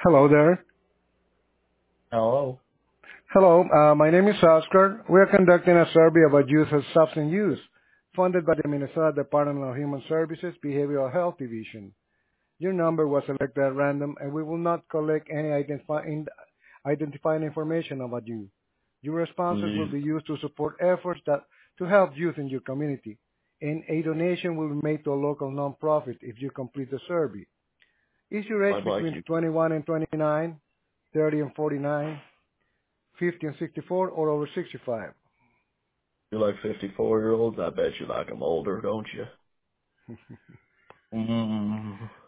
Hello there. Hello. Hello, my name is Oscar. We are conducting a survey about youth and substance use, funded by the Minnesota Department of Human Services Behavioral Health Division. Your number was selected at random, and we will not collect any identifying information about you. Your responses will Mm, be used to support efforts to help youth in your community, and a donation will be made to a local nonprofit if you complete the survey. Is your age I'd like between you. 21 and 29, 30 and 49, 50 and 64, or over 65? You like 54-year-olds? I bet you like 'em older, don't you? Mm.